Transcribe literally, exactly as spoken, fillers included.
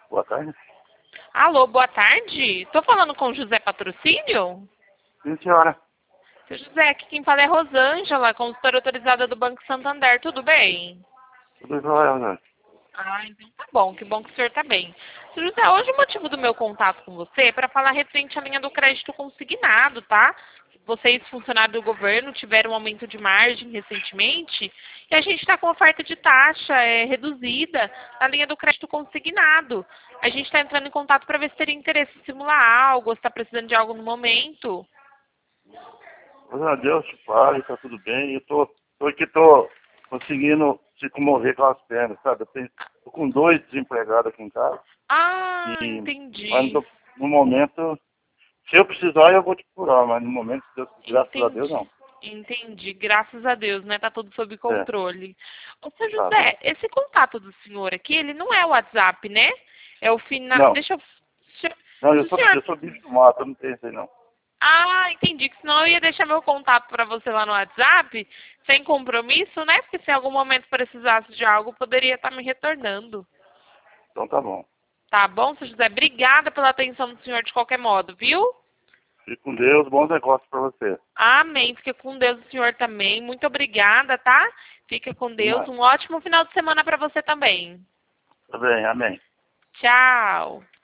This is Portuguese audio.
Boa tarde. Alô, boa tarde. Estou falando com o José Patrocínio? Sim, senhora. Seu José, aqui quem fala é Rosângela, consultora autorizada do Banco Santander. Tudo bem? Tudo jóia, né? Ah, então tá bom. Que bom que o senhor tá bem. Seu José, hoje o motivo do meu contato com você é para falar referente à linha do crédito consignado, tá? Vocês, funcionários do governo, tiveram um aumento de margem recentemente e a gente está com oferta de taxa é, reduzida na linha do crédito consignado. A gente está entrando em contato para ver se teria interesse em simular algo, se está precisando de algo no momento. Graças a Deus, pai, tá tudo bem. Eu tô, tô aqui, tô conseguindo se comover com as pernas, sabe? Eu tenho, tô com dois desempregados aqui em casa. Ah, E, mas não entendi. tô- no momento, se eu precisar, eu vou te curar, mas no momento, Deus, graças a Deus, Entendi. não. Entendi. Graças a Deus, né? Tá tudo sob É, controle. Ô, seu tá bem. José, esse contato do senhor aqui, ele não é o WhatsApp, né? É o final. Não, Deixa eu. Se não, se eu o sou, senhor. eu sou bicho do mato, eu não tenho isso aí, não. Ah, entendi. Que senão eu ia deixar meu contato para você lá no WhatsApp, sem compromisso, né? Porque se em algum momento precisasse de algo, poderia estar me retornando. Então tá bom. Tá bom, seu José? Obrigada pela atenção do senhor de qualquer modo, viu? Fique com Deus, bons negócios pra você. Amém. Fica com Deus o senhor também. Muito obrigada, tá? Fica com Deus. Demais. Um ótimo final de semana para você também. Tá bem, amém. Tchau.